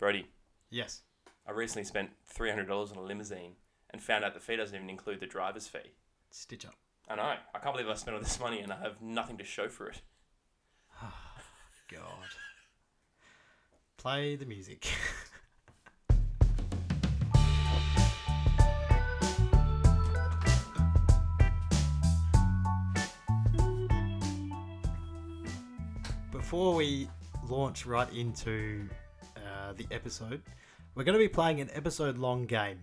Brody, Yes. I recently spent $300 on a limousine and found out the fee doesn't even include the driver's fee. Stitch up. I know. I can't believe I spent all this money and I have nothing to show for it. God. Play the music. Before we launch right into the episode, we're going to be playing an episode-long game.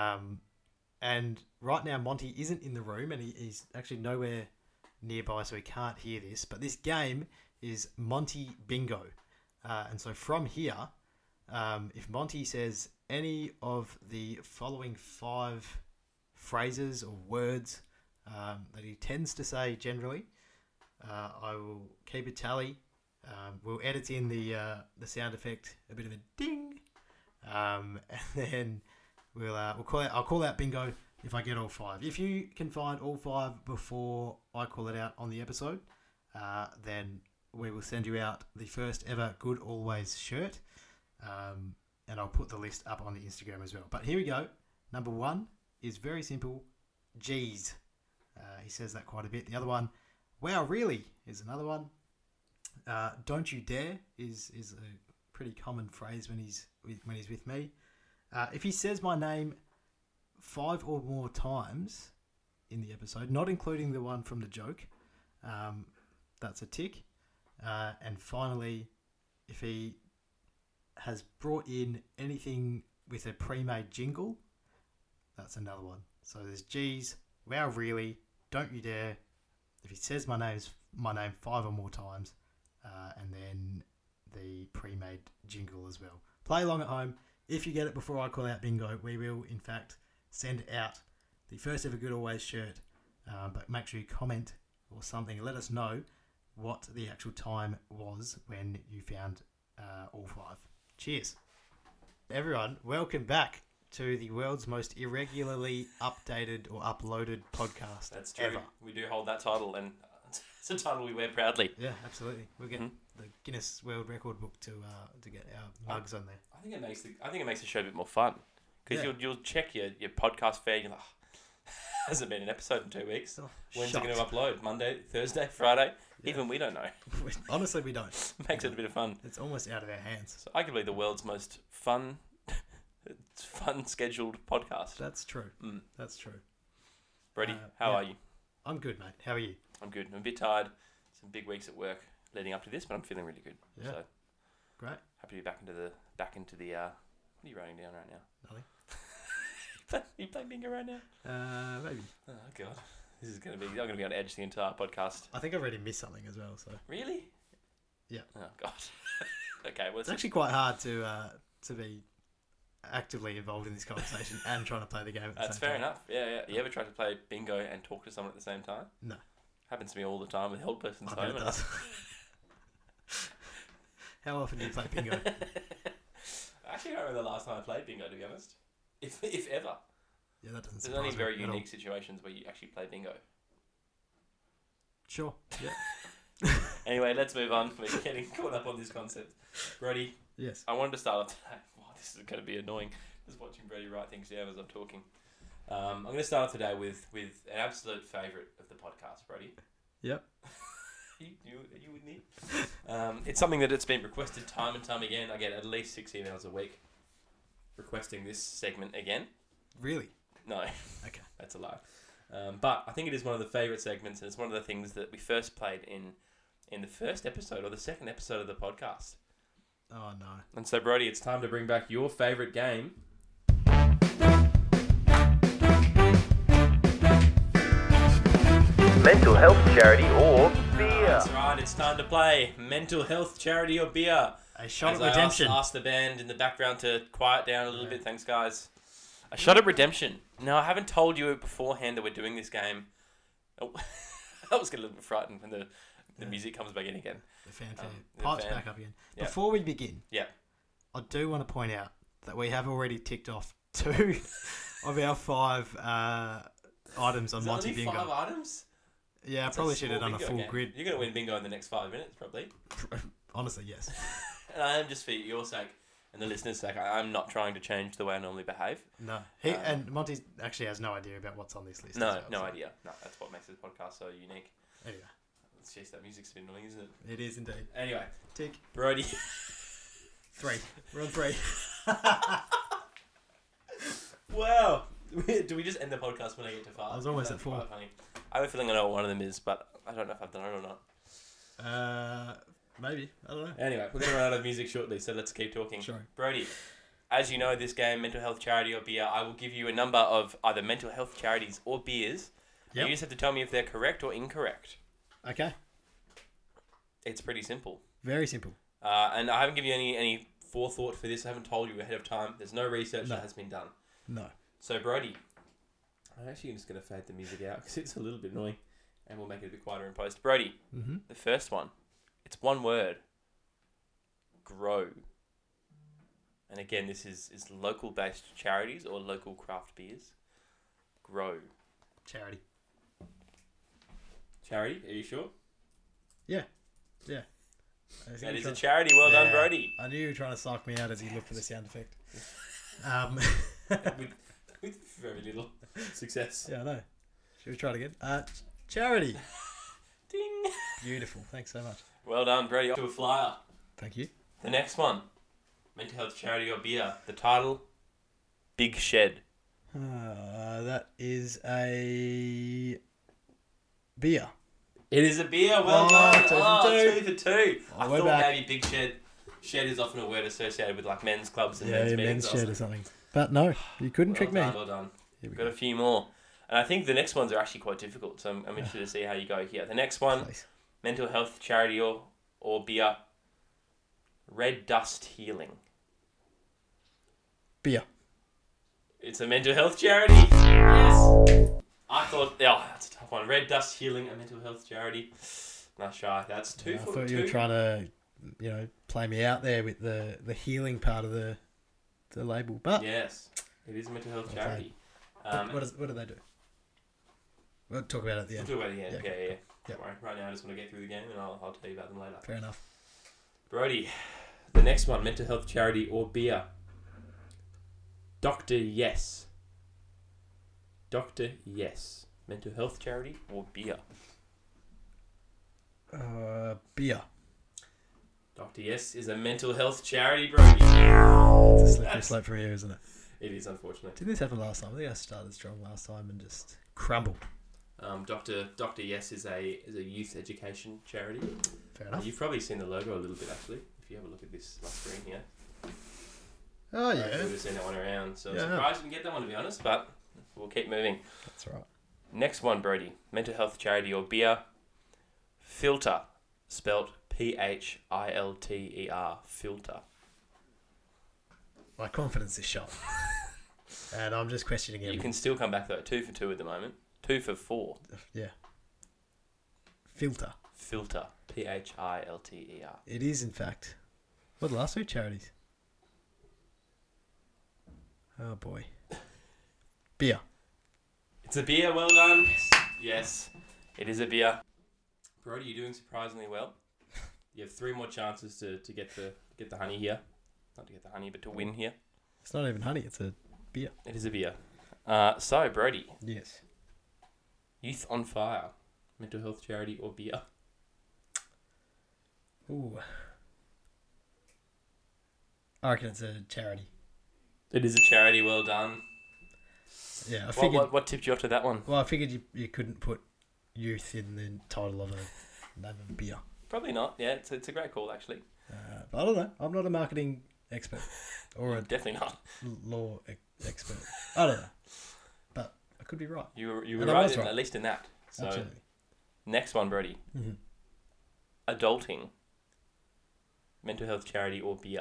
And right now, Monty isn't in the room, and he's actually nowhere nearby, so he can't hear this. But this game is Monty Bingo. And so from here, if Monty says any of the following 5 phrases or words that he tends to say generally, I will keep a tally. We'll edit in the sound effect, a bit of a ding, and then I'll call out bingo if I get all 5. If you can find all 5 before I call it out on the episode, then we will send you out the first ever Good Always shirt, and I'll put the list up on the Instagram as well. But here we go. Number 1 is very simple. Geez. He says that quite a bit. The other one, wow, really, is another one. Don't you dare is a pretty common phrase when he's with me. If he says my name 5 or more times in the episode, not including the one from the joke, that's a tick. And finally, if he has brought in anything with a pre-made jingle, that's another one. So there's geez, wow, really, don't you dare. If he says my name 5 or more times, and then the pre-made jingle as well. Play along at home. If you get it before I call out bingo, we will, in fact, send out the first ever Good Always shirt. But make sure you comment or something. Let us know what the actual time was when you found all 5. Cheers. Everyone, welcome back to the world's most irregularly updated or uploaded podcast. That's true. Ever. We do hold that title, and it's a title we wear proudly. Yeah, absolutely. We'll get the Guinness World Record book to get our mugs on there. I think it makes the show a bit more fun because you'll check your podcast feed. You're like, hasn't been an episode in 2 weeks. When's it going to upload? Monday, Thursday, Friday? Yeah. Even we don't know. Honestly, we don't. Makes it a bit of fun. It's almost out of our hands. So arguably the world's most fun scheduled podcast. That's true. That's true. Brady, how are you? I'm good, mate. How are you? I'm good. I'm a bit tired. Some big weeks at work leading up to this, but I'm feeling really good. Yeah. So great. Happy to be back into the what are you writing down right now? Nothing. You playing bingo right now? Maybe. Oh god. I'm gonna be on edge the entire podcast. I think I've already missed something as well, so. Really? Yeah. Oh god. Okay, well it's actually quite hard to be actively involved in this conversation and trying to play the game at the same time. That's fair enough. Yeah. You ever try to play bingo and talk to someone at the same time? No. Happens to me all the time with the old person's home. It does. How often do you play bingo? Actually, I don't remember the last time I played bingo, to be honest. If ever. Yeah, that doesn't. There's only very unique situations where you actually play bingo. Sure. Yeah. Anyway, let's move on. We're getting caught up on this concept. Brody. Yes. I wanted to start off today. Wow, this is going to be annoying. Just watching Brody write things down as I'm talking. I'm going to start off today with an absolute favourite of the podcast, Brody. Yep. Are you with me? It's something that it's been requested time and time again. I get at least 6 emails a week requesting this segment again. Really? No. Okay. That's a lie. But I think it is one of the favourite segments, and it's one of the things that we first played in the first episode or the second episode of the podcast. Oh, no. And so, Brody, it's time to bring back your favourite game. Mental health charity or beer. That's right, it's time to play Mental Health Charity or Beer. A shot As at redemption. I asked the band in the background to quiet down a little bit. Thanks, guys. A shot at redemption. Now, I haven't told you beforehand that we're doing this game. Oh, I was getting a little bit frightened when the music comes back in again. The fanfare. Pipes back up again. Yeah. Before we begin, I do want to point out that we have already ticked off 2 of our 5 items on Monty Bingo. 5 items? Yeah, I probably should have done a full grid. You're going to win bingo in the next 5 minutes, probably. Honestly, yes. And I am, just for your sake, And the listeners, like, I'm not trying to change the way I normally behave. No. And Monty actually has no idea about what's on this list. No, as well, no so- idea. No, that's what makes this podcast so unique. Anyway, Jeez, that music's a bit annoying, isn't it? it is indeed. Anyway, Tick. Brody. 3. We're on 3. Wow. Do we just end the podcast when I get to 5? I was almost That's at 4. quite funny. I have a feeling I know what one of them is, but I don't know if I've done it or not. Maybe. I don't know. Anyway, we're going to run out of music shortly, so let's keep talking. Sure. Brody, as you know, this game, mental health, charity, or beer, I will give you a number of either mental health charities or beers. Yep. You just have to tell me if they're correct or incorrect. Okay. It's pretty simple. Very simple. And I haven't given you any forethought for this. I haven't told you ahead of time. There's no research that has been done. No. So, Brody, I'm actually just going to fade the music out because it's a little bit annoying. And we'll make it a bit quieter in post. Brody, the first one. It's one word. Grow. And again, this is local-based charities or local craft beers. Grow. Charity. Charity, are you sure? Yeah. That is a charity. Well done, Brody. I knew you were trying to psych me out as you looked for the sound effect. with very little success. Yeah, I know. Should we try it again? Charity. Ding. Beautiful. Thanks so much. Well done, Brady. Off to a flyer. Thank you. The next one. Mental health, charity, or beer. The title, Big Shed. That is a beer. It is a beer. Well Oh, done. 2 for 2. 2 for 2. I we're thought back. maybe Big Shed. Shed is often a word associated with like men's clubs and Yeah, men's men's meetings. shed or something. But no, you couldn't trick me. Well done. Here we Got go. a few more. And I think the next ones are actually quite difficult, so I'm interested to see how you go here. The next one, Please. mental health, charity, or beer. Red Dust Healing. Beer. It's a mental health charity. Yes. I thought, that's a tough one. Red Dust Healing, a mental health charity. Not shy. That's 2 I for thought 2. you were trying to, play me out there with the healing part of the label. But Yes, it is a mental health Okay. charity. what do they do? We'll talk about it at the We'll end. talk about it at the end. Yeah, Yeah. Yep. Don't worry. Right now, I just want to get through the game, and I'll tell you about them later. Fair enough. Brody, the next one, mental health, charity, or beer. Dr. Yes. Dr. Yes. Mental health, charity, or beer. Beer. Dr. Yes is a mental health charity, Brody. It's a slippery slope from here, isn't it? It is, unfortunately. Didn't this happen last time? I think I started strong last time and just crumbled. Dr. Yes is a youth education charity. Fair enough. You've probably seen the logo a little bit, actually. If you have a look at this my screen here. Oh, You yeah. would have seen that one around. So Yeah, I I'm have. surprised you didn't get that one, to be honest, but we'll keep moving. That's right. Next one, Brody. Mental health, charity, or beer. Filter. Spelt Philter. Filter. My confidence is shot. And I'm just questioning You everything. can still come back, though. 2 for 2 at the moment. 2 for 4. Yeah. Filter. Filter. Philter. It is, in fact. What are the last 2 charities? Oh, boy. Beer. It's a beer. Well done. Yes. It is a beer. Brody, you're doing surprisingly well. You have 3 more chances to get the honey here. Not to get the honey, but to win here. It's not even honey, it's a beer. It is a beer. So, Brody, Yes. Youth on Fire, mental health charity, or beer? Ooh. I reckon it's a charity. It is a charity. Well done. Yeah, I figured. What tipped you off to that one? Well, I figured you couldn't put youth in the title of a name of a beer. Probably not. Yeah, it's a great call, actually. But I don't know. I'm not a marketing expert or a Definitely not. law expert. I don't know. But I could be right. You were And I right, was right. at least in that. So, Absolutely. next one, Brody. Mm-hmm. Adulting, mental health charity, or beer?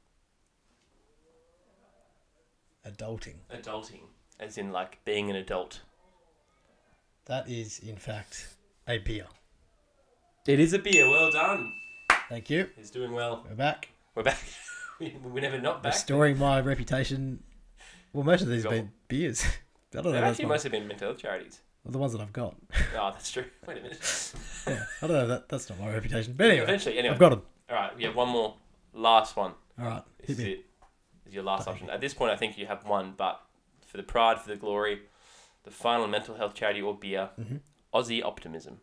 Adulting. Adulting, as in like being an adult. That is, in fact, a beer. It is a beer. Well done. Thank you. He's doing well. We're back. We're back. We're never not back. Restoring my reputation. Well, most of these have Go. been beers. I don't know. They've That's actually my, mostly been mental health charities. well, the ones that I've got. Oh, that's true. Wait a minute. Yeah, I don't know. That's not my reputation. But anyway, Eventually, anyway. I've got them. All right, we have one more. Last one. All right, This hit is me. it. is your last option. At this point, I think you have one, but for the pride, for the glory, the final mental health charity or beer, Aussie Optimism.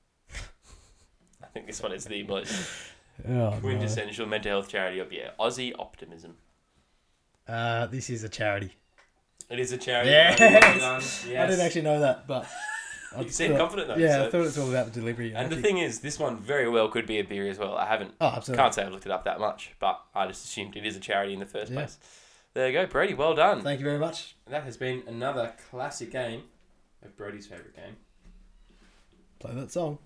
I think this one is the most quintessential mental health charity or beer. Aussie Optimism. This is a charity. It is a charity. Yes. Yes. I didn't actually know that, but You seem confident though. Yeah, so. I thought it was all about the delivery. And the thing is, this one very well could be a beer as well. I haven't. Oh, absolutely. Can't say I've looked it up that much, but I just assumed it is a charity in the first place. There you go, Brady. Well done. Thank you very much. That has been another classic game of Brody's favourite game. Play that song.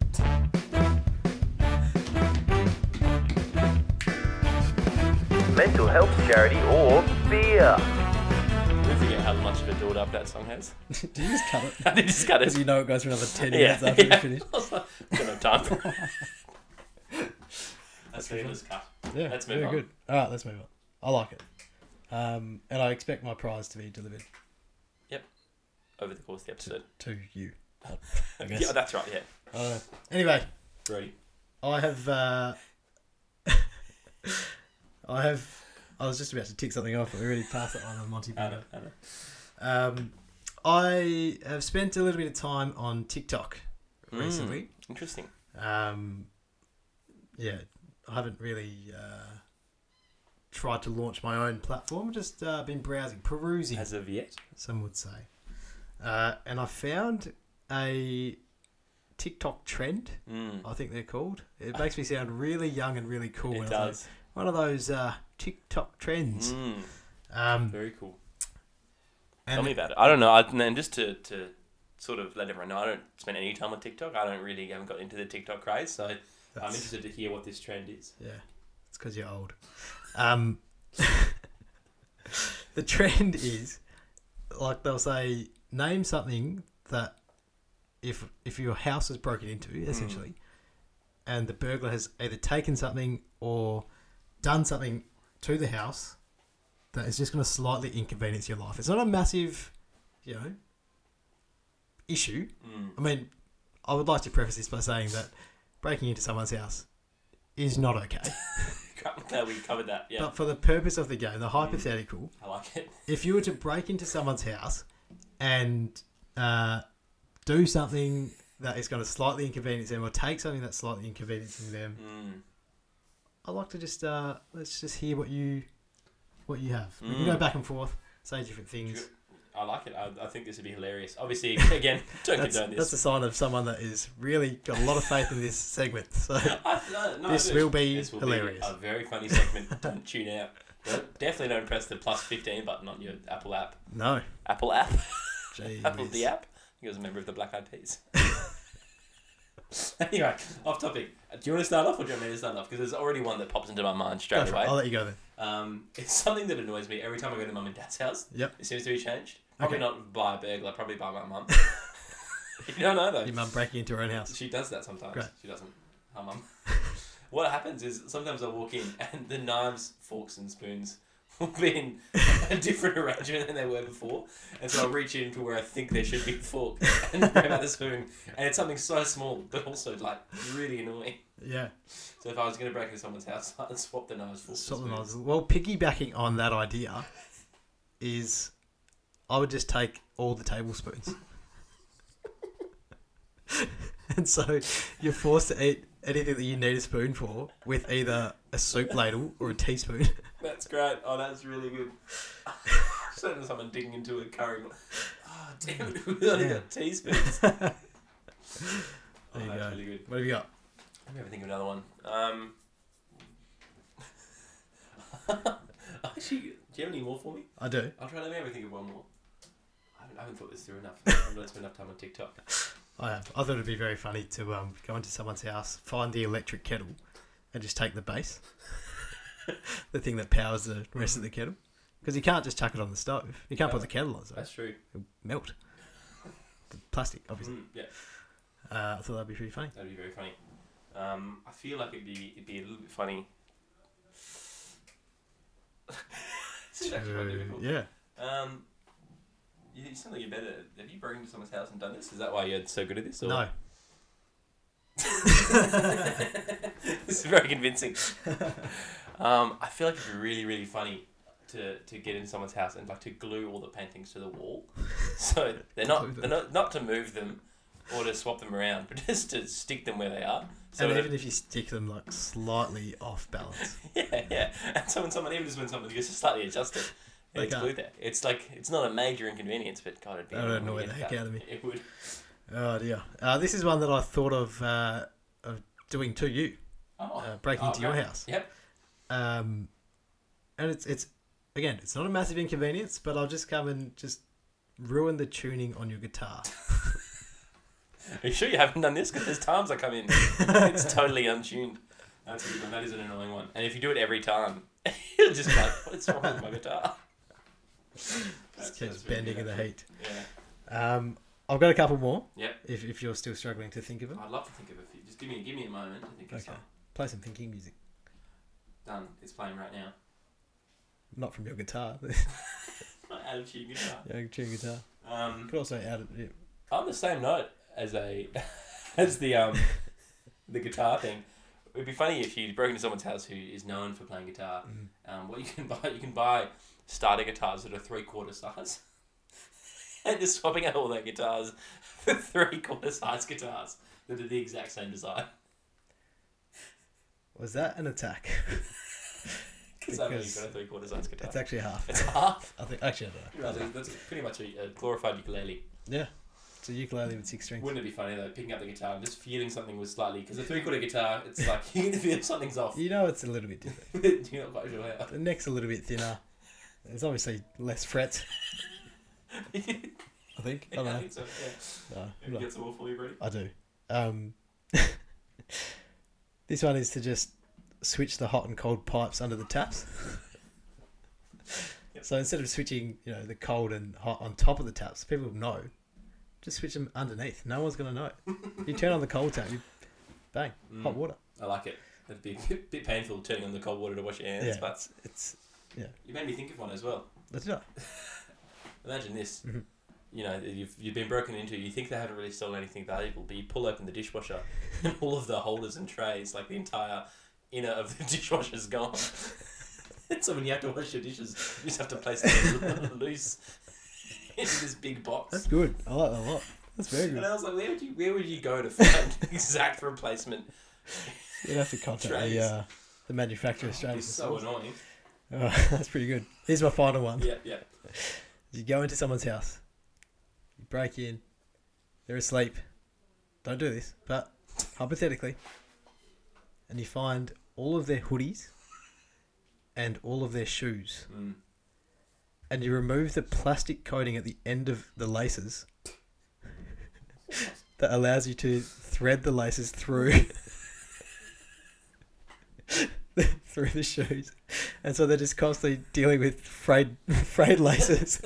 Mental health charity or beer. I forget how much of a build-up that song has. Did you just cut it? I did just cut it. Because you know it goes for another 10 minutes after we finish. Don't have time for it. That's Fiddler's cut. Yeah, Let's move very on. good. All right, let's move on. I like it. And I expect my prize to be delivered Over the course of the episode. to you. I guess. Yeah, that's right, yeah. Anyway, Brody. I was just about to tick something off, but we already passed that one on Monty Python. I know. I have spent a little bit of time on TikTok recently. Interesting. Yeah, I haven't really tried to launch my own platform. I've just been browsing, perusing, As of yet. some would say. And I found a TikTok trend, I think they're called. It makes me sound really young and really cool. It when does. I say, one of those TikTok trends. Very cool. And Tell me about it. I don't know. And just to sort of let everyone know, I don't spend any time on TikTok. I haven't got into the TikTok craze, so I'm interested to hear what this trend is. Yeah, it's because you're old. The trend is, like, they'll say, name something that if your house is broken into, essentially, and the burglar has either taken something or done something to the house that is just going to slightly inconvenience your life. It's not a massive, issue. I mean, I would like to preface this by saying that breaking into someone's house is not okay. Glad we covered that. Yeah, But for the purpose of the game, the hypothetical, I like it. if you were to break into someone's house and do something that is going to slightly inconvenience them or take something that's slightly inconveniencing them, I'd like to just let's just hear what you have. We can go back and forth, say different things. I like it. I think this would be hilarious. Obviously, again, don't condone That's this. a sign of someone that is really got a lot of faith in this segment. So this I will be this will hilarious. Be a very funny segment. Don't tune out. Definitely don't press the +15 button on your Apple app. No, Apple app. Jeez. Apple the app. He was a member of the Black Eyed Peas. Anyway, off topic. Do you want to start off or do you want me to start off? Because there's already one that pops into my mind straight Go for it. away. I'll let you go then. It's something that annoys me every time I go to mum and dad's house. Yep. It seems to be changed. Probably Okay. not by a burglar, probably by my mum. You don't know though. Your mum breaking into her own house. She does that sometimes. Great. She doesn't. Her mum. What happens is sometimes I walk in and the knives, forks and spoons will be in a different arrangement than they were before. And so I'll reach in to where I think there should be a fork and grab out the spoon. And it's something so small, but also like really annoying. Yeah. So if I was going to break into someone's house, I'd swap the knives, forks and Something spoons. else. Well, piggybacking on that idea is I would just take all the tablespoons. And so you're forced to eat anything that you need a spoon for with either a soup ladle or a teaspoon. That's great. Oh, that's really good. Certainly someone digging into a curry. Oh, damn it. We've only got teaspoons. There you that's go. really good. What have you got? Let me have a think of another one. Actually, do you have any more for me? I do. I'll try. Let me have a think of one more. I haven't thought this through enough. I've not spent enough time on TikTok. I have. I thought it'd be very funny to go into someone's house, find the electric kettle, and just take the base, the thing that powers the rest of the kettle, because you can't just chuck it on the stove. You can't put the kettle on, so That's true. it'll melt. The plastic, obviously. Yeah, I thought that'd be pretty funny. that'd be very funny. I feel like it'd be a little bit funny. This is actually quite difficult. Yeah. You sound like you're better. Have you broken into someone's house and done this? Is that why you're so good at this? Or? No. This is very convincing. I feel like it'd be really, really funny to get into someone's house and like to glue all the paintings to the wall. So they're not to move them or to swap them around, but just to stick them where they are. So and even if you stick them like slightly off balance. Yeah. And so when someone goes to slightly adjust it, and it's glued there. It's like, it's not a major inconvenience, but God, it'd be annoy the heck out of me. It would. Oh dear. This is one that I thought of doing to you. Breaking into your house. Yep. And it's again, it's not a massive inconvenience, but I'll just come and just ruin the tuning on your guitar. Are you sure you haven't done this? Because there's times I come in, it's totally untuned. That's a good one. That is an annoying one. And if you do it every time, you'll just be like, what's wrong with my guitar? Just keeps bending in the heat. Yeah. I've got a couple more. Yep. If you're still struggling to think of them. I'd love to think of a few. Just give me a moment to think of some. Play some thinking music. Done. It's playing right now. Not from your guitar. Not out of tune guitar. Yeah, tune guitar. Could also add it. On the same note as the guitar thing, it'd be funny if you broke into someone's house who is known for playing guitar. What you can buy starter guitars that are 3/4 size, and just swapping out all their guitars for 3/4 size guitars that are the exact same design. Was that an attack? Because I've only got a 3/4 size guitar. It's actually half. It's half. I think. Actually, I don't know. That's pretty much a glorified ukulele. Yeah. It's a ukulele with 6 strings. Wouldn't it be funny though, picking up the guitar and just feeling something was slightly, because a 3/4 guitar, it's like you can feel something's off. You know, it's a little bit different. You're not quite sure how. The neck's a little bit thinner. There's obviously less frets. I think. I don't know. I think so. Yeah. No, You get some more for you, Brady. I do. This one is to just switch the hot and cold pipes under the taps. Yep. So instead of switching, the cold and hot on top of the taps, people know. Just switch them underneath. No one's going to know. You turn on the cold tap, you bang, hot water. I like it. It'd be a bit painful turning on the cold water to wash your hands, Yeah, but it's you made me think of one as well. That's it. Imagine this. Mhm. You've been broken into. You think they haven't really stolen anything valuable, but you pull open the dishwasher, and all of the holders and trays, like the entire inner of the dishwasher's gone. And so when you have to wash your dishes, you just have to place them loose into this big box. That's good. I like that a lot. That's very good. And I was like, where would you go to find the exact replacement? You'd have to contact the manufacturer straight. It's so annoying. Oh, that's pretty good. Here's my final one. Yeah. You go into someone's house, you break in, they're asleep. Don't do this, but hypothetically, and you find all of their hoodies and all of their shoes. And you remove the plastic coating at the end of the laces that allows you to thread the laces through through the shoes, and so they're just constantly dealing with frayed laces.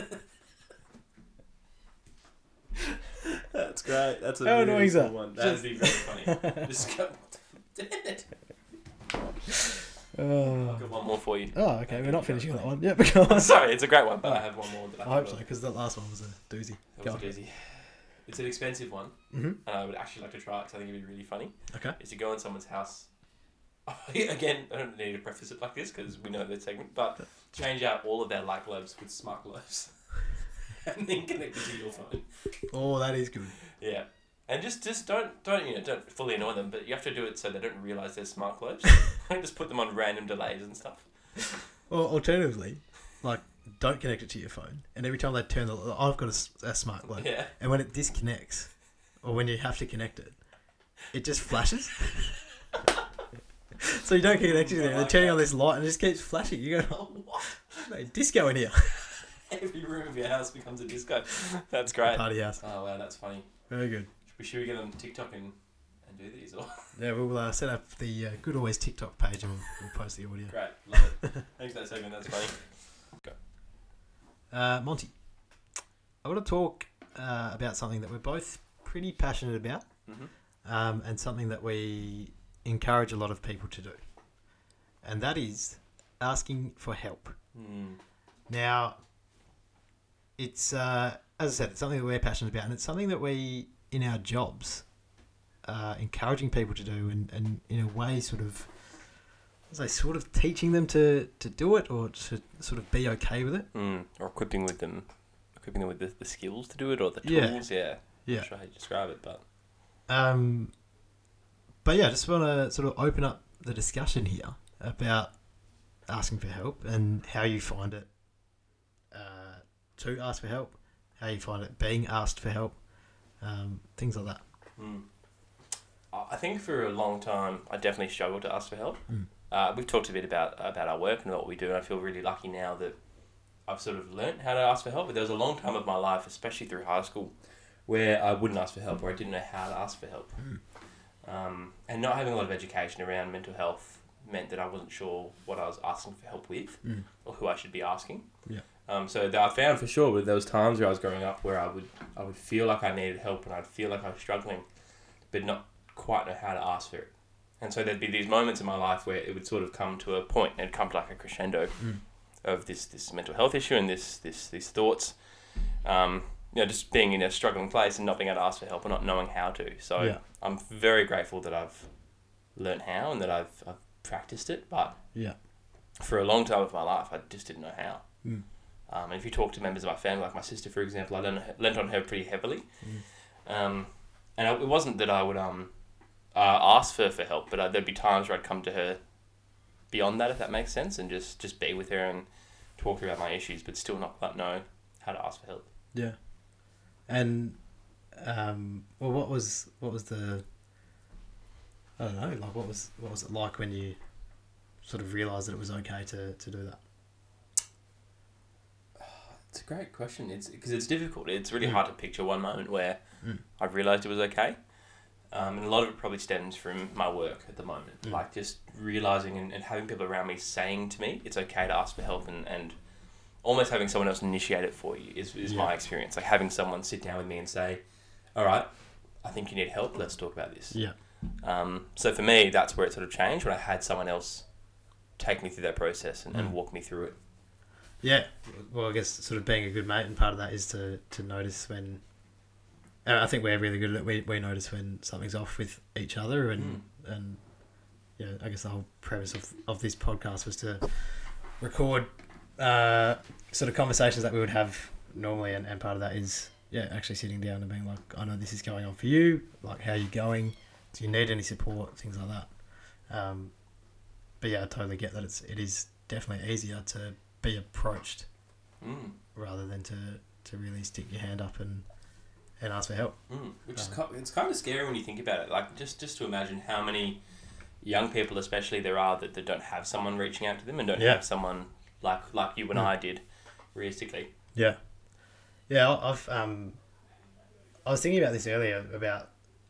That's great. That's a How really annoying is cool that? one. That would be very funny. Just go. Damn it. I've got one more for you. Oh, okay. We're not finishing on that one. Yep, go on. Sorry, it's a great one, but I have one more that I hope so, because the last one was a doozy. That was a doozy. It's an expensive one, and I would actually like to try it because I think it'd be really funny. Okay. Is to go in someone's house. Again, I don't need to preface it like this because we know the segment, but change out all of their light globes with smart globes, and then connect it to your phone. Oh, that is good. Yeah. And just don't fully annoy them, but you have to do it so they don't realise they're smart globes. Just put them on random delays and stuff. Or alternatively, don't connect it to your phone, and every time they turn I've got a smart globe, and when it disconnects, or when you have to connect it, it just flashes. So you don't connect it to them. They're turning on this light, and it just keeps flashing. You go, oh, what? There's disco in here. Every room of your house becomes a disco. That's great. Party house. Oh wow, that's funny. Very good. Should we get on TikTok and do these? Or? Yeah, we'll set up the Good Always TikTok page, and we'll post the audio. Great, love it. Thanks for that segment. That's funny. Go. Monty, I want to talk about something that we're both pretty passionate about, and something that we encourage a lot of people to do, and that is asking for help. Now, it's as I said, it's something that we're passionate about, and it's something that we, in our jobs, encouraging people to do, and in a way, sort of say, sort of teaching them to do it or to sort of be okay with it. Or equipping them with the skills to do it or the Yeah. tools. Yeah. Yeah. Not sure how you describe it, but But yeah, I just want to sort of open up the discussion here about asking for help and how you find it to ask for help, how you find it being asked for help, things like that. I think for a long time, I definitely struggled to ask for help. We've talked a bit about our work and what we do, and I feel really lucky now that I've sort of learnt how to ask for help. But there was a long time of my life, especially through high school, where I wouldn't ask for help, or I didn't know how to ask for help. And not having a lot of education around mental health meant that I wasn't sure what I was asking for help with, or who I should be asking. Yeah. So I found for sure with those times where I was growing up where I would feel like I needed help and I'd feel like I was struggling, but not quite know how to ask for it. And so there'd be these moments in my life where it would sort of come to a point and it'd come to like a crescendo of this mental health issue and these thoughts. Just being in a struggling place and not being able to ask for help and not knowing how to. So I'm very grateful that I've learnt how and that I've practiced it. But for a long time of my life, I just didn't know how. And if you talk to members of my family, like my sister, for example, I lent on her pretty heavily. And it wasn't that I would ask for help, but there'd be times where I'd come to her beyond that, if that makes sense, and just be with her and talk to her about my issues, but still not quite know how to ask for help. Yeah. And what was the, I don't know, like what was it like when you sort of realised that it was okay to do that? It's a great question. It's because it's difficult. It's really hard to picture one moment where I realised it was okay. And a lot of it probably stems from my work at the moment. Like just realising and having people around me saying to me, it's okay to ask for help and almost having someone else initiate it for you is my experience. Like having someone sit down with me and say, all right, I think you need help. Let's talk about this. Yeah. So for me, that's where it sort of changed when I had someone else take me through that process and walk me through it. Yeah. Well, I guess sort of being a good mate, and part of that is to notice when, I think we're really good at it. We notice when something's off with each other and I guess the whole premise of this podcast was to record sort of conversations that we would have normally, and part of that is actually sitting down and being like, I know this is going on for you, like how are you going, do you need any support, things like that. But I totally get that it is definitely easier to be approached rather than to really stick your hand up and ask for help. Which is it's kind of scary when you think about it, like just to imagine how many young people especially there are that don't have someone reaching out to them and don't have someone like you and I did, realistically. I was thinking about this earlier about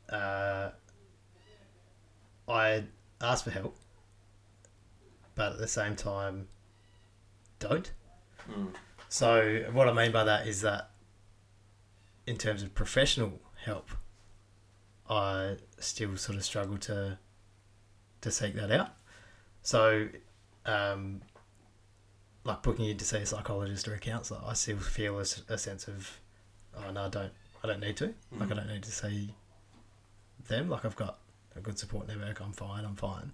I ask for help, but at the same time don't. So what I mean by that is that in terms of professional help, I still sort of struggle to seek that out. So like booking you to see a psychologist or a counsellor, I still feel a sense of, oh no, I don't need to. Like I don't need to see them. Like I've got a good support network. I'm fine.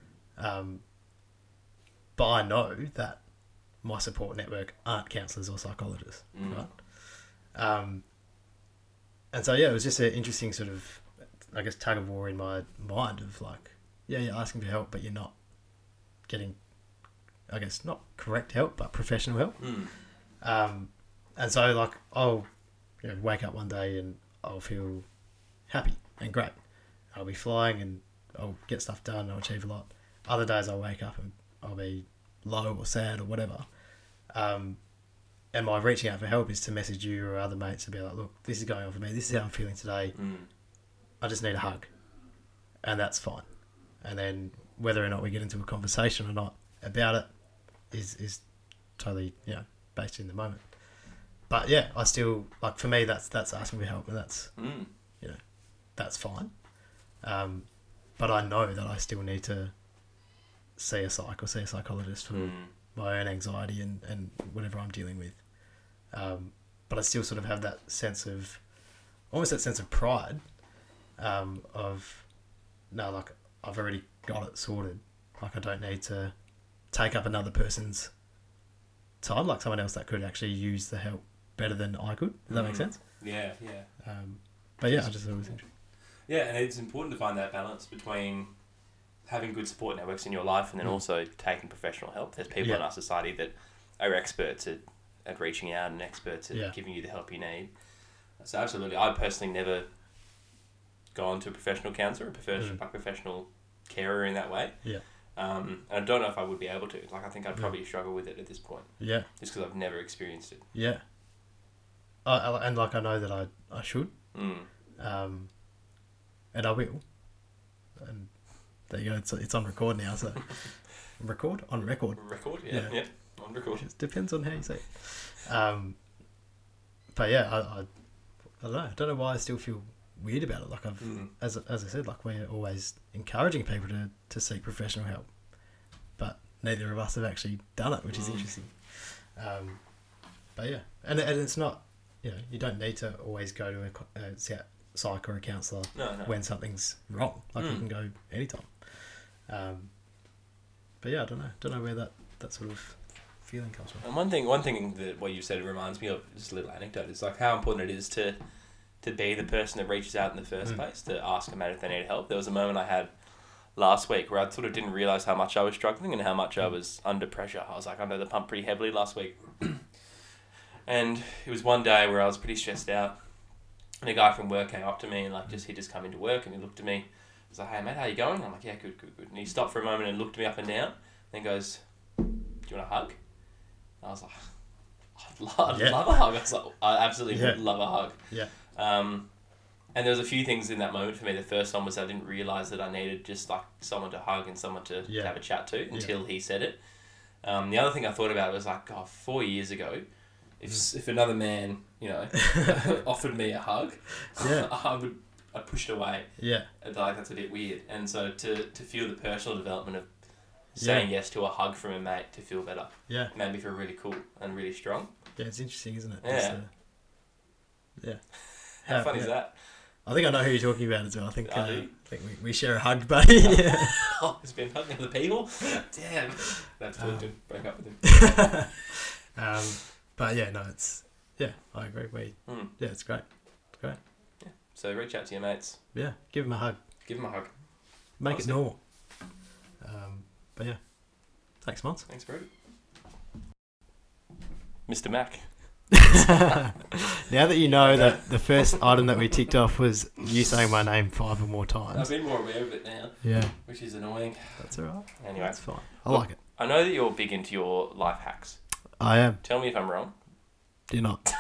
But I know that my support network aren't counsellors or psychologists, right? And so it was just an interesting sort of, I guess, tug of war in my mind of like, you're asking for help, but you're not getting, I guess, not correct help, but professional help. And so like I'll wake up one day and I'll feel happy and great. I'll be flying and I'll get stuff done. I'll achieve a lot. Other days I'll wake up and I'll be low or sad or whatever. And my reaching out for help is to message you or other mates and be like, look, this is going on for me. This is how I'm feeling today. I just need a hug. And that's fine. And then whether or not we get into a conversation or not about it is totally, based in the moment. But I still, like for me, that's asking for help, and that's, that's fine. But I know that I still need to see a psych or see a psychologist for my own anxiety and whatever I'm dealing with. But I still sort of have that sense of, almost that sense of pride of, no, like I've already got it sorted. Like, I don't need to take up another person's time, like someone else that could actually use the help better than I could. Does that make sense? Yeah. But yeah, I just thought it was interesting. Yeah, and it's important to find that balance between having good support networks in your life and then also taking professional help. There's people in our society that are experts at reaching out and experts at giving you the help you need. So absolutely, I personally never gone to a professional counsellor, a professional carer in that way. Yeah. And I don't know if I would be able to. Like, I think I'd probably struggle with it at this point. Yeah. Just because I've never experienced it. Yeah. And like, I know that I should. And I will. And there you go. It's on record now. So record on record. Record. Yeah. On record. It depends on how you say it. But yeah, I don't know. I don't know why I still feel weird about it. Like, I've as I said, like, we're always encouraging people to seek professional help, but neither of us have actually done it, which is interesting. But yeah, and it's not, you don't need to always go to a psych or a counsellor when something's wrong. Like, you can go anytime. But yeah, I don't know where that sort of feeling comes from. And one thing that what you said reminds me of, just a little anecdote, is like how important it is to be the person that reaches out in the first place, to ask a mate if they need help. There was a moment I had last week where I sort of didn't realise how much I was struggling and how much I was under pressure. I was like under the pump pretty heavily last week. And it was one day where I was pretty stressed out, and a guy from work came up to me and he'd just come into work, and he looked at me. He was like, "Hey mate, how you going?" I'm like, "Yeah, good." And he stopped for a moment and looked me up and down, and then goes, "Do you want a hug?" I was like, I'd love a hug. I was like, I absolutely would love a hug. Yeah. And there was a few things in that moment for me. The first one was I didn't realise that I needed just like someone to hug and someone to have a chat to until he said it. The other thing I thought about was like, 4 years ago, if another man, offered me a hug, I'd push it away. Yeah. Like, that's a bit weird. And so to feel the personal development of saying yes to a hug from a mate to feel better. Yeah. Made me feel really cool and really strong. Yeah, it's interesting, isn't it? Yeah. Yeah. How fun is that? I think I know who you're talking about as well. I think we share a hug, buddy. Yeah. Oh, he's been hugging other people? Damn. That's good to break up with him. But yeah, no, I agree. Yeah, it's great. It's great. Yeah. So reach out to your mates. Yeah, give them a hug. Give them a hug. Make it normal. But yeah, thanks, Mons. Thanks, Brody. Mr. Mac. Now that you know that the first item that we ticked off was you saying my name 5 or more times. I've been more aware of it now. Yeah. Which is annoying. That's alright. Anyway. That's fine. I like it. I know that you're big into your life hacks. I am. Tell me if I'm wrong. You're not.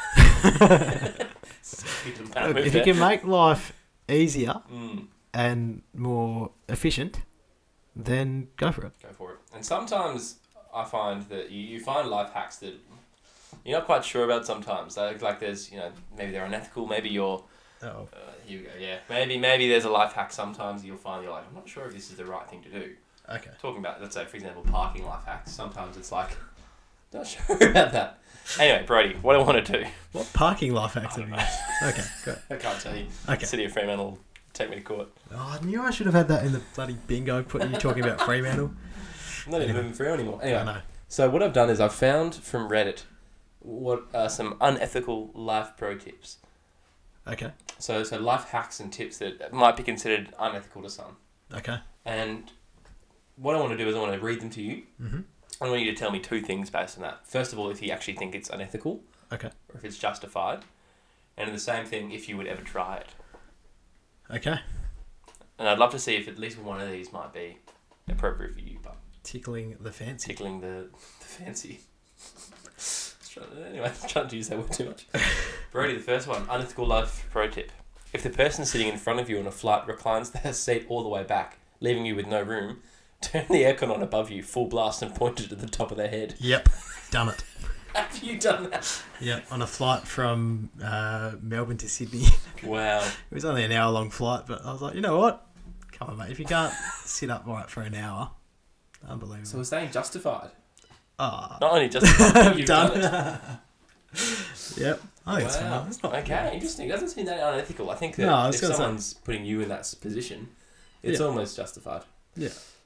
Look, if you can make life easier and more efficient, then go for it. Go for it. And sometimes I find that you find life hacks that you're not quite sure about sometimes. Like there's, maybe they're unethical, maybe you're... Oh. Here we go, yeah. Maybe there's a life hack sometimes you'll find you're like, I'm not sure if this is the right thing to do. Okay. Talking about, let's say, for example, parking life hacks. Sometimes it's like, not sure about that. Anyway, Brody, what I want to do... What parking life hacks have you got? Okay, good. I can't tell you. Okay. City of Fremantle will take me to court. Oh, I knew I should have had that in the bloody bingo, putting you talking about Fremantle. I'm not even moving through anymore. Anyway, I know. So what I've done is I've found from Reddit what are some unethical life pro tips. Okay. So life hacks and tips that might be considered unethical to some. Okay. And what I want to do is I want to read them to you. Mm-hmm. I want you to tell me 2 things based on that. First of all, if you actually think it's unethical. Okay. Or if it's justified. And the same thing if you would ever try it. Okay. And I'd love to see if at least one of these might be appropriate for you. But tickling the fancy. Tickling the fancy. Anyway, I'm trying to use that word too much. Brody, the first one, unethical life pro tip. If the person sitting in front of you on a flight reclines their seat all the way back, leaving you with no room, turn the aircon on above you, full blast, and point it at the top of their head. Yep, done it. Have you done that? Yep, on a flight from Melbourne to Sydney. Wow. It was only an hour-long flight, but I was like, you know what? Come on, mate. If you can't sit upright for an hour, unbelievable. So we're saying justified. Not only justified, but you've done it. Yep. I think it's fine. It's not okay, interesting. It doesn't seem that unethical. I think that if someone's putting you in that position, it's almost justified. Yeah.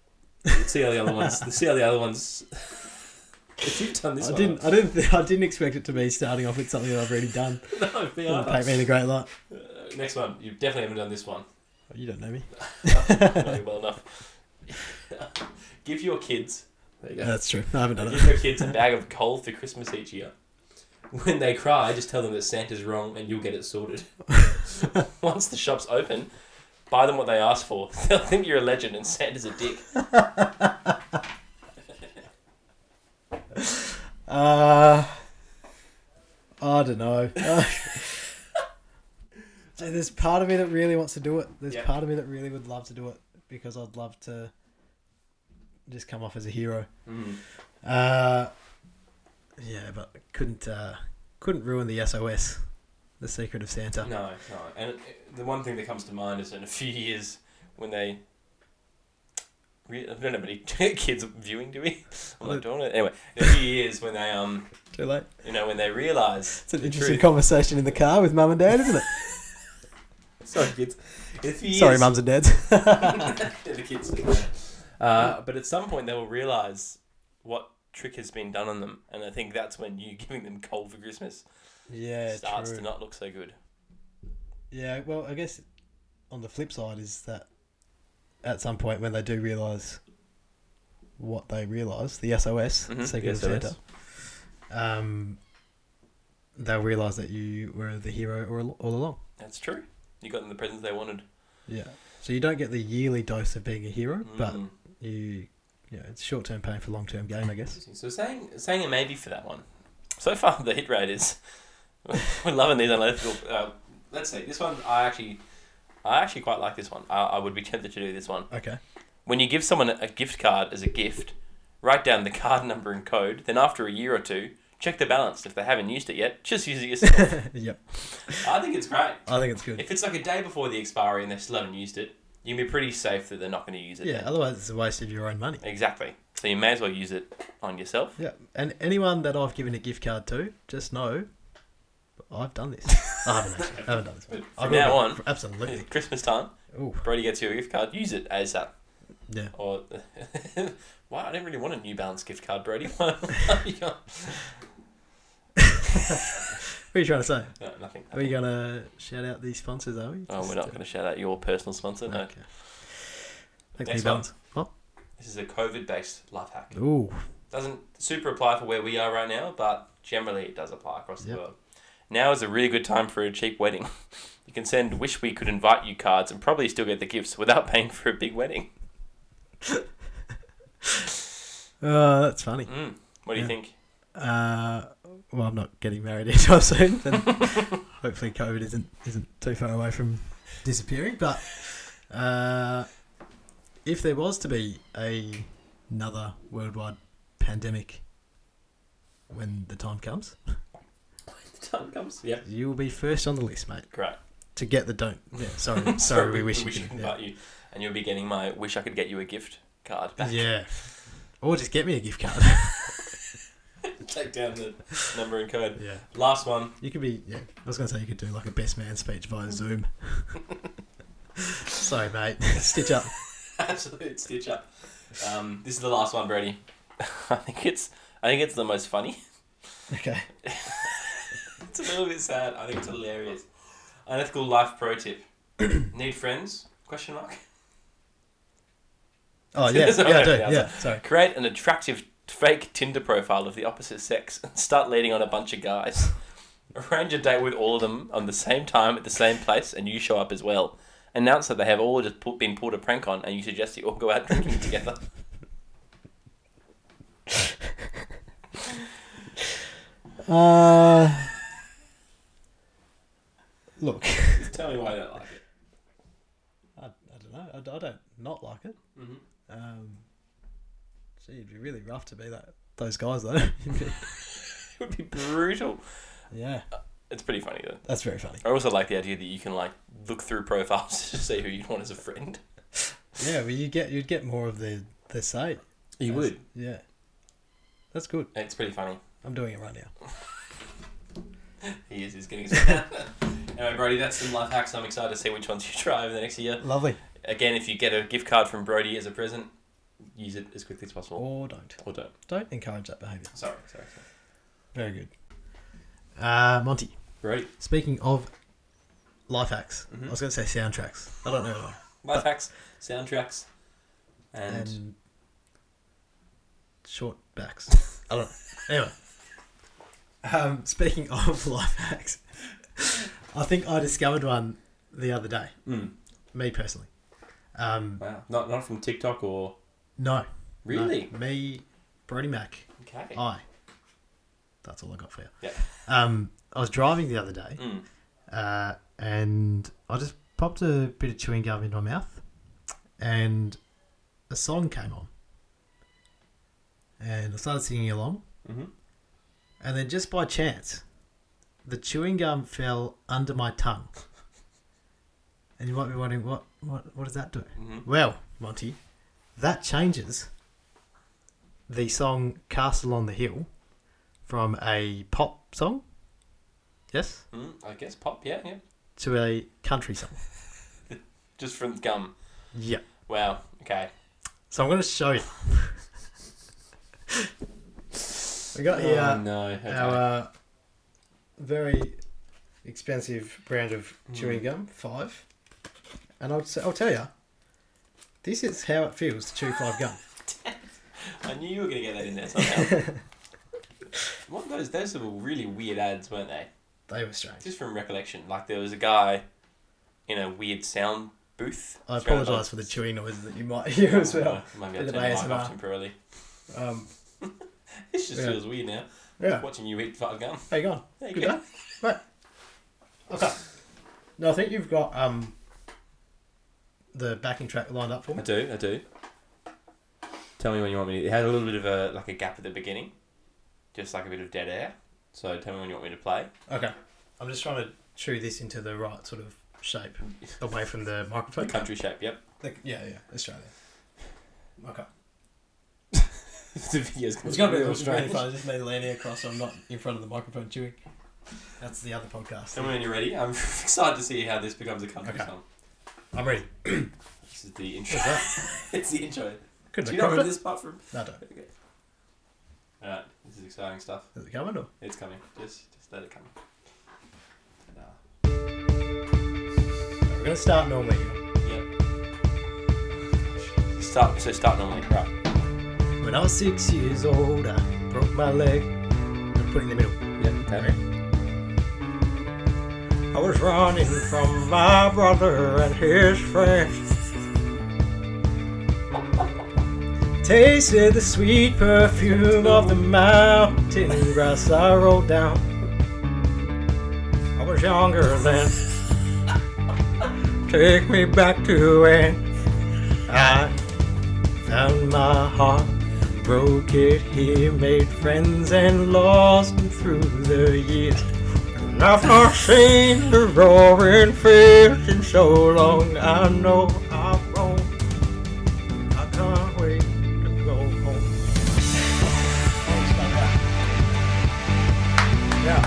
Let's see how the other ones. Let's see how the other ones. If you've done this, I didn't expect it to be starting off with something that I've already done. No, they are. Paint me in a great light. Next one. You definitely haven't done this one. Oh, you don't know me. Not well enough. Give your kids. There you go. That's true. I haven't done Give your kids a bag of coal for Christmas each year. When they cry, just tell them that Santa's wrong and you'll get it sorted. Once the shop's open, buy them what they ask for. They'll think you're a legend and Santa's a dick. I don't know. So there's part of me that really wants to do it. There's part of me that really would love to do it because I'd love to just come off as a hero. Yeah, but couldn't ruin the SOS, the Secret of Santa. No. And the one thing that comes to mind is in a few years when they... I don't have any kids viewing, do we? I'm not doing it. Anyway, in a few years when they... Too late. when they realise... It's an interesting conversation in the car with mum and dad, isn't it? Sorry, kids. In a few years, Sorry, mums and dads. the kids. But at some point they will realise what trick has been done on them, and I think that's when you giving them coal for Christmas starts to not look so good. Yeah, well, I guess on the flip side is that at some point when they do realise what they realise, the SOS, Secret of Santa, they'll realise that you were the hero all along. That's true. You got them the presents they wanted. Yeah. So you don't get the yearly dose of being a hero, but it's short-term pain for long-term gain, I guess. So saying a maybe for that one. So far, the hit rate is... We're loving these unethical... let's see. This one, I actually quite like this one. I would be tempted to do this one. Okay. When you give someone a gift card as a gift, write down the card number and code. Then after a year or two, check the balance. If they haven't used it yet, just use it yourself. Yep. I think it's great. I think it's good. If it's like a day before the expiry and they still haven't used it, you can be pretty safe that they're not going to use it. Yeah, otherwise it's a waste of your own money. Exactly. So you may as well use it on yourself. Yeah, and anyone that I've given a gift card to, just know I've done this. I haven't done this. From now on, absolutely. Christmas time, Ooh. Brody gets you a gift card, use it ASAP. Yeah. Or, I don't really want a New Balance gift card, Brody. What are you trying to say? No, nothing. Are we going to shout out these sponsors, are we? Oh, we're not going to shout out your personal sponsor, no. Okay. Thanks, Next New Balance. What? This is a COVID-based life hack. Ooh. Doesn't super apply for where we are right now, but generally it does apply across the world. Now is a really good time for a cheap wedding. You can send "Wish we could invite you" cards and probably still get the gifts without paying for a big wedding. That's funny. What do you think? Well, I'm not getting married anytime soon, and hopefully COVID isn't too far away from disappearing. But if there was to be another worldwide pandemic when the time comes, you will be first on the list, mate. Great. To get the don't. Yeah, sorry, we wish we could invite you, and you'll be getting my "Wish I could get you a gift" card back. Yeah. Or just get me a gift card. Take down the number and code. Yeah. Last one. You could be. Yeah. I was gonna say you could do like a best man speech via Zoom. Sorry, mate. Stitch up. Absolute stitch up. This is the last one, Brady. I think it's the most funny. Okay. It's a little bit sad. I think it's hilarious. Unethical life pro tip. Need friends? Question mark. Oh yeah, yeah, I do. Yeah, sorry. Create an attractive fake Tinder profile of the opposite sex and start leading on a bunch of guys. Arrange a date with all of them on the same time at the same place, and you show up as well. Announce that they have all just been pulled a prank on, and you suggest you all go out drinking together. Look. Just tell me why you don't like it. I don't know. I don't not like it. Mm-hmm. It'd be really rough to be those guys though. It would be brutal. Yeah. It's pretty funny though. That's very funny. I also like the idea that you can like look through profiles to see who you want as a friend. Yeah, well you'd get more of their say. You would. Yeah. That's good. It's pretty funny. I'm doing it right now. He's getting some. Anyway, Brody, that's some life hacks. I'm excited to see which ones you try over the next year. Lovely. Again, if you get a gift card from Brody as a present, use it as quickly as possible. Or don't. Or don't. Don't encourage that behaviour. Sorry. Very good. Monty, Right. speaking of life hacks, Mhm. I was going to say soundtracks. I don't know why. Life hacks, soundtracks, and short backs. I don't know. Anyway, speaking of life hacks, I think I discovered one the other day. Me personally. Wow. Not from TikTok or... No. Really? No. Me, Brody Mac. Okay. That's all I got for you. Yeah. I was driving the other day, and I just popped a bit of chewing gum in my mouth, and a song came on, and I started singing along, and then just by chance, the chewing gum fell under my tongue, and you might be wondering what does that do? Well, Monty, that changes the song "Castle on the Hill" from a pop song, yes, I guess pop, yeah. to a country song. Just from gum. Yeah. Wow, okay. So I'm going to show you. We got here our very expensive brand of chewing gum, 5. And I'll tell you, this is how it feels to chew 5 gum. I knew you were going to get that in there somehow. What those were really weird ads, weren't they? They were strange. Just from recollection, like there was a guy in a weird sound booth. I apologise for the chewing noises that you might hear as well. Maybe I'll turn the mic off temporarily. This just feels weird now. Yeah. Watching you eat 5 gum. How you going? There you Good go. day? Right. Okay. No, I think you've got the backing track lined up for me. I do. Tell me when you want me to... It had a little bit of a gap at the beginning. Just like a bit of dead air. So tell me when you want me to play. Okay. I'm just trying to chew this into the right sort of shape away from the microphone. The country shape, yep. Yeah, Australia. Okay. The video's It's going to be really fun. Just me leaning across so I'm not in front of the microphone chewing. That's the other podcast. Tell me when you're ready. I'm excited to see how this becomes a country song. I'm ready. This is the intro. It's the intro. Do you not remember this part from? No, I don't. Okay. Alright, this is exciting stuff. Is it coming or? It's coming. Just let it come. We're going to start normally. Yep. Start normally. Right. When I was 6 years old, I broke my leg. I'm putting in the middle. Yep. Okay. I was running from my brother and his friends. Tasted the sweet perfume of the mountain grass I rolled down. I was younger then. Take me back to when I found my heart, broke it here, made friends and lost them through the years. And I've not seen the roaring fish in so long. I know I'm wrong. I can't wait to go home. Yeah.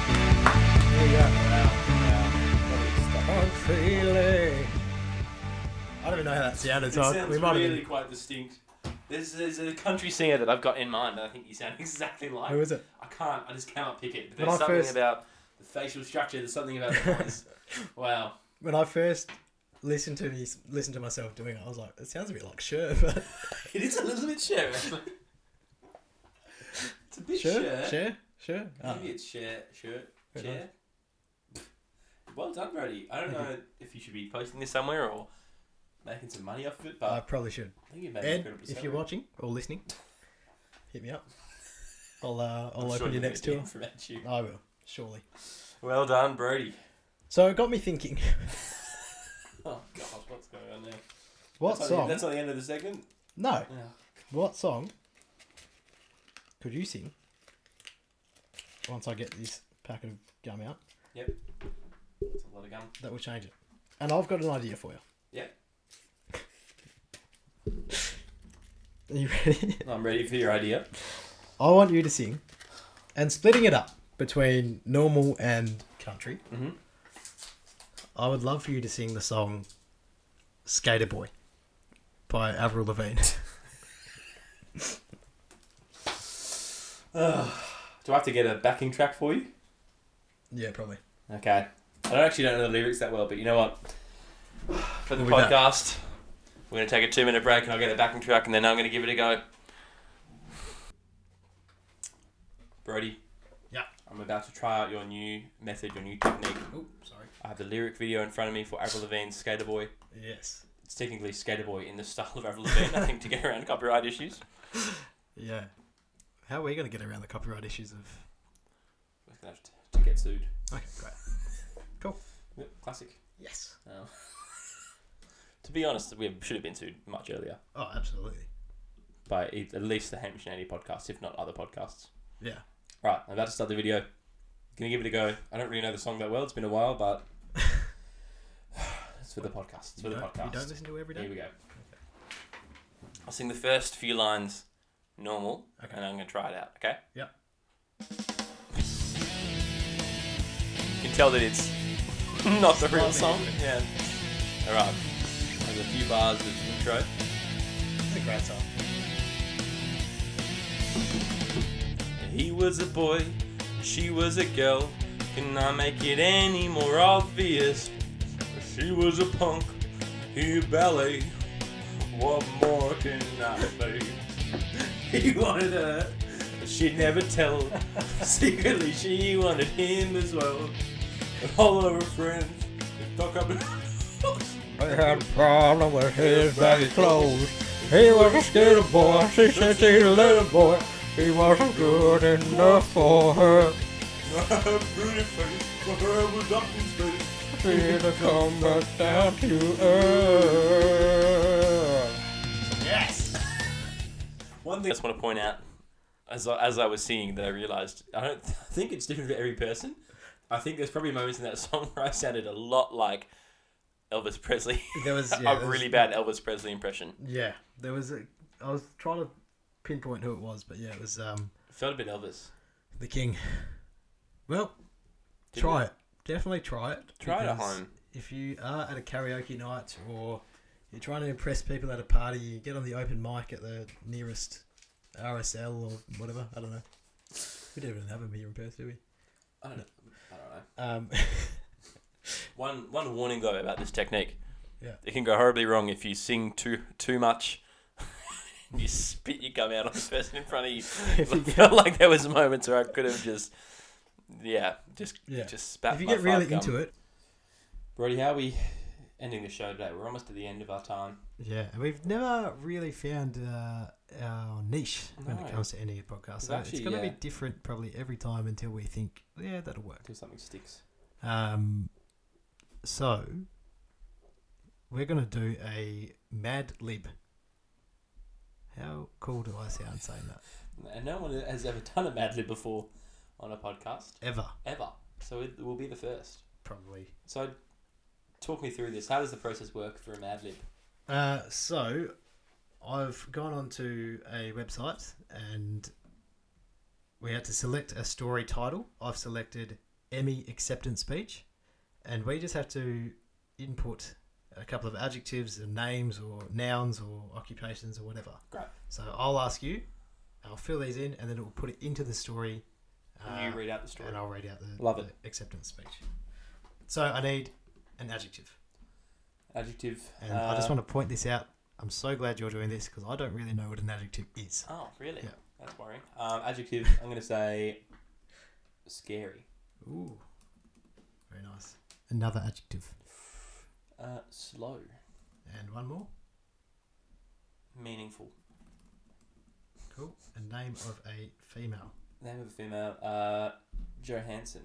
Feeling. I don't even know how that sounded, so It sounds we might really have been... quite distinct. There's a country singer that I've got in mind that I think you sound exactly like. Who is it? I just cannot pick it. But When there's I something first- about the facial structure, there's something about the voice. Wow. When I first listened to myself doing it, I was like, it sounds a bit like Cher, but... It is a little bit Cher, actually. It's a bit Cher. Cher? Maybe it's Cher. Well done, Brody. I don't know if you should be posting this somewhere or making some money off of it, but I probably should. I think you made Ed, incredible if you're watching or listening, hit me up. I'll I'm open sure your you'll next get the tour. information. I will, surely. Well done, Brody. So it got me thinking, Oh gosh, what's going on there? what song... That's not the end of the segment. No. Yeah. What song could you sing once I get this packet of gum out Yep. That's a lot of gum. that will change it? And I've got an idea for you. Yep. Are you ready? I'm ready for your idea. I want you to sing, and splitting it up between normal and country. Mm-hmm. I would love for you to sing the song Skater Boy by Avril Lavigne. Do I have to get a backing track for you? Yeah, probably. Okay. I don't know the lyrics that well, but you know what? For the We'll be back. podcast, we're going to take a 2-minute break and I'll get a backing track and then I'm going to give it a go. Brody. Yeah. I'm about to try out your new method, your new technique. Oh, sorry. I have the lyric video in front of me for Avril Lavigne's Skater Boy. Yes. It's technically Skater Boy in the style of Avril Lavigne, I think, to get around copyright issues. Yeah. How are we going to get around the copyright issues of... We're going to have to get sued. Okay, great. Cool. Yep, classic. Yes. To be honest, we should have been sued much earlier Oh, absolutely. by at least the Hamish and Andy podcast, if not other podcasts. Yeah. Right, I'm about to start the video. Gonna give it a go. I don't really know the song that well. It's been a while, but it's for the podcast. It's for the podcast. You don't listen to it every day? Here we go. I'll sing the first few lines normal, Okay. and I'm gonna try it out. Okay? Yep. You can tell that it's not the real Slightly song. Yeah. All right. There's a few bars of intro. It's a great song. He was a boy, she was a girl. Can I make it any more obvious? She was a punk, he a ballet. What more can I say? He wanted her, but she'd never tell. Secretly, she wanted him as well. And all of her friends, they stuck up. They had a problem with his baggy clothes. He was a skater boy, she said she's a little boy. He wasn't good enough for her. Her pretty face, for her was up in space. She had to come back down to earth. Yes! One thing I just want to point out, as I was singing, that I realised, I don't think it's different for every person. I think there's probably moments in that song where I sounded a lot like Elvis Presley. There was A really bad Elvis Presley impression. Yeah, there was a... I was trying to pinpoint who it was, but yeah, it was Felt a bit Elvis. the King. Well, Did try we? it. Definitely try it. Try it at because home. If you are at a karaoke night or you're trying to impress people at a party, you get on the open mic at the nearest RSL or whatever. I don't know. We don't even have them here in Perth, do we? I don't know. Um, One warning though about this technique. Yeah. It can go horribly wrong if you sing too much. You spit your gum out on the person in front of you. If you I felt like there was moments where I could have just spat if you my get really fart gum. into it. Brody, how are we ending the show today? We're almost at the end of our time. Yeah, and we've never really found our niche when No. it comes to any podcast. So Actually, it's going to yeah. be different probably every time until we think, yeah, that'll work. Until something sticks. So we're going to do a Mad Lib. How cool do I sound saying that? And no one has ever done a Mad Lib before on a podcast. Ever. So it will be the first. Probably. So talk me through this. How does the process work for a Mad Lib? So I've gone onto a website and we had to select a story title. I've selected Emmy acceptance speech, and we just have to input a couple of adjectives and names or nouns or occupations or whatever. Great. So I'll ask you, I'll fill these in, and then it will put it into the story. And you read out the story. And I'll read out the, Love the it. acceptance speech. So I need an adjective. Adjective. And I just want to point this out. I'm so glad you're doing this because I don't really know what an adjective is. Oh, really? Yeah. That's worrying. Adjective. I'm going to say scary. Ooh. Very nice. Another adjective. Slow. And one more. Meaningful. Cool. A name of a female. Name of a female. Johansson.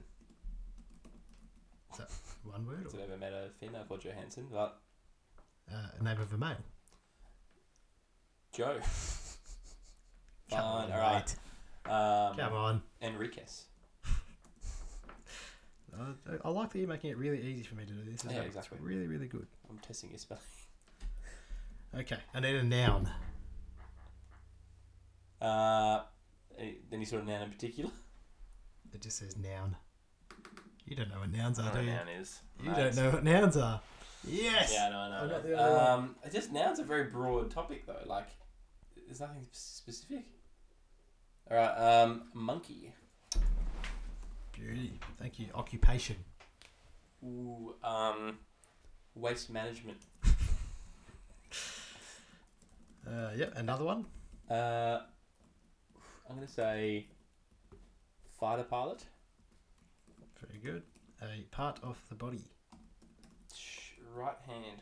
Is that one word? I've ever met a female called Johansson, but A name of a male. Joe. Come on, Fine, alright. Come on. Enriquez. I like that you're making it really easy for me to do this. Yeah, exactly. It's really, really good. I'm testing your spelling. Okay. I need a noun. Any sort of noun in particular? It just says noun. You don't know what nouns I are, know do what you? noun is. You Mate. don't know what nouns are. Yes! Yeah, I I'm know. not the only one. Just nouns a very broad topic though. Like, there's nothing specific. All right. Monkey. Beauty. Thank you. Occupation. Ooh. Waste management. Yep. Another one. I'm gonna say fighter pilot. Very good. A part of the body. Right hand.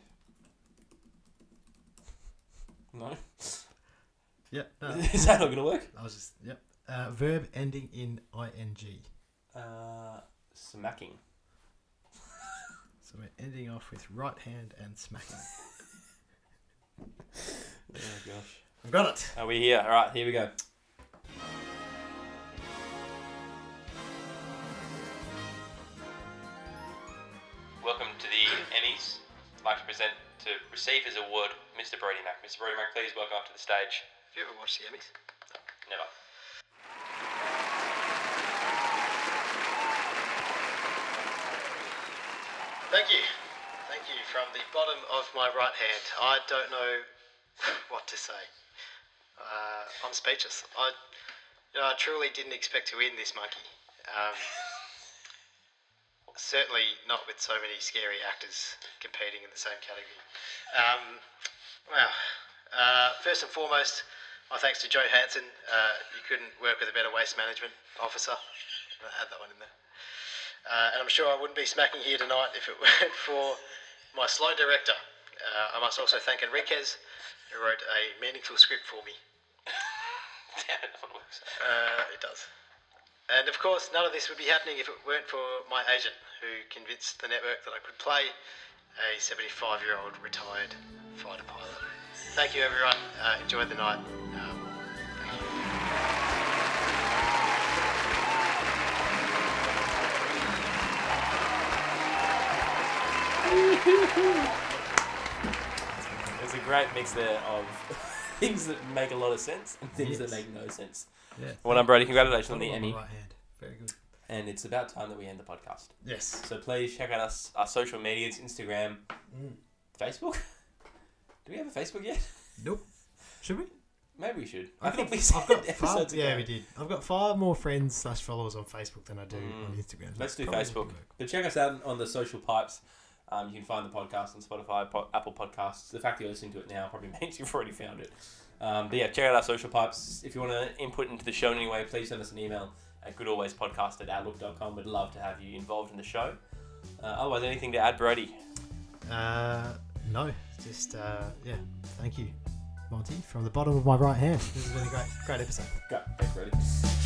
No. Yep. No. Is that not gonna work? I was just. Yep. Verb ending in ing. Smacking. So we're ending off with right hand and smacking. Oh gosh. I've got it. Are we here? All right, here we go. Welcome to the Emmys. I'd like to present to receive his award, Mr. Brody Mac. Mr. Brody Mac, please welcome up to the stage. Have you ever watched the Emmys? Never. Thank you. Thank you from the bottom of my right hand. I don't know what to say. I'm speechless. I truly didn't expect to win this monkey. Certainly not with so many scary actors competing in the same category. First and foremost, my thanks to Joe Hansen. You couldn't work with a better waste management officer. I had that one in there. And I'm sure I wouldn't be smacking here tonight if it weren't for my slow director. I must also thank Enriquez, who wrote a meaningful script for me. Damn it, that works. It does. And of course, none of this would be happening if it weren't for my agent, who convinced the network that I could play a 75-year-old retired fighter pilot. Thank you, everyone. Enjoy the night. Thank you. There's a great mix there of things that make a lot of sense and things that make no sense. Yeah. Well done, Brody. Congratulations on the Bottom of Emmy. my right hand. Very good. And it's about time that we end the podcast. Yes. So please check out our social medias, Instagram, Facebook. Do we have a Facebook yet? Nope. Should we? Maybe we should. I've got five, yeah, we did. I've got 5 more friends / followers on Facebook than I do on Instagram. Let's do Probably Facebook. wouldn't work. But check us out on the social pipes. You can find the podcast on Spotify, Apple Podcasts. The fact that you're listening to it now probably means you've already found it. But yeah, check out our social pipes. If you want to input into the show in any way, please send us an email at goodalwayspodcast@outlook.com. We'd love to have you involved in the show. Otherwise, anything to add, Brody? No, just yeah. Thank you, Monty, from the bottom of my right hand. This has been a great episode. Go. Thanks, Brody.